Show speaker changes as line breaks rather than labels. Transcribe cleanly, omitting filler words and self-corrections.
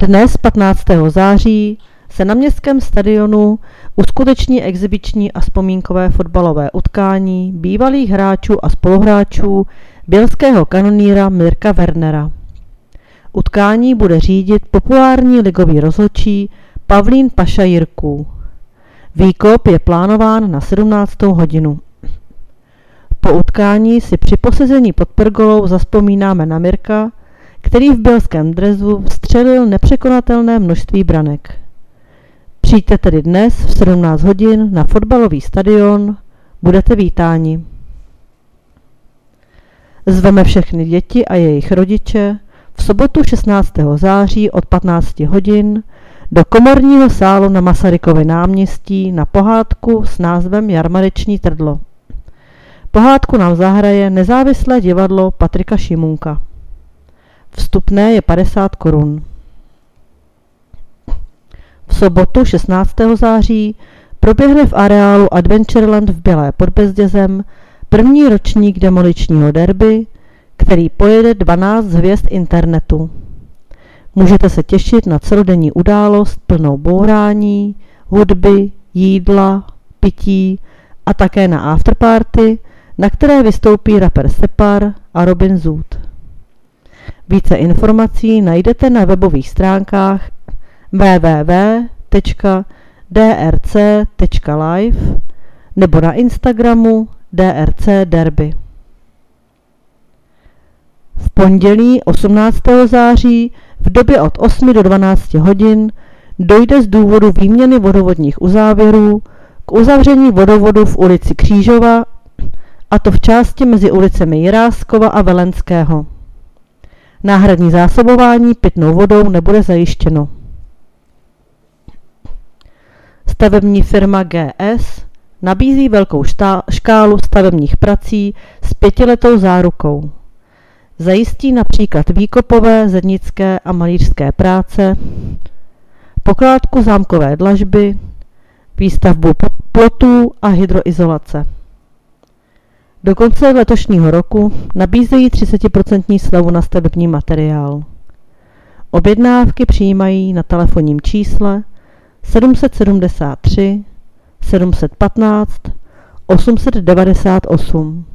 Dnes 15. září se na městském stadionu uskuteční exibiční a vzpomínkové fotbalové utkání bývalých hráčů a spoluhráčů bělského kanonýra Mirka Wernera. Utkání bude řídit populární ligový rozhodčí Pavlín Paša Jirků. Výkop je plánován na 17. hodinu. Po utkání si při posezení pod pergolou zazpomínáme na Mirka, který v bělském dresu vstřelil nepřekonatelné množství branek. Přijďte tedy dnes v 17 hodin na fotbalový stadion, budete vítáni. Zveme všechny děti a jejich rodiče v sobotu 16. září od 15 hodin do komorního sálu na Masarykově náměstí na pohádku s názvem Jarmareční trdlo. Pohádku nám zahraje nezávislé divadlo Patrika Šimunka. Vstupné je 50 korun. V sobotu 16. září proběhne v areálu Adventureland v Bělé pod Bezdězem první ročník demoličního derby, který pojede 12 hvězd internetu. Můžete se těšit na celodenní událost plnou bourání, hudby, jídla, pití a také na afterparty, na které vystoupí rapper Separ a Robin Zoot. Více informací najdete na webových stránkách www.drc.live nebo na Instagramu DRC Derby. V pondělí 18. září v době od 8 do 12 hodin dojde z důvodu výměny vodovodních uzávěrů k uzavření vodovodu v ulici Křížova, a to v části mezi ulicemi Jiráskova a Velenského. Náhradní zásobování pitnou vodou nebude zajištěno. Stavební firma GS nabízí velkou škálu stavebních prací s 5letou zárukou. Zajistí například výkopové, zednické a malířské práce, pokládku zámkové dlažby, výstavbu plotů a hydroizolace. Do konce letošního roku nabízejí 30% slevu na stavební materiál. Objednávky přijímají na telefonním čísle 773 715 898.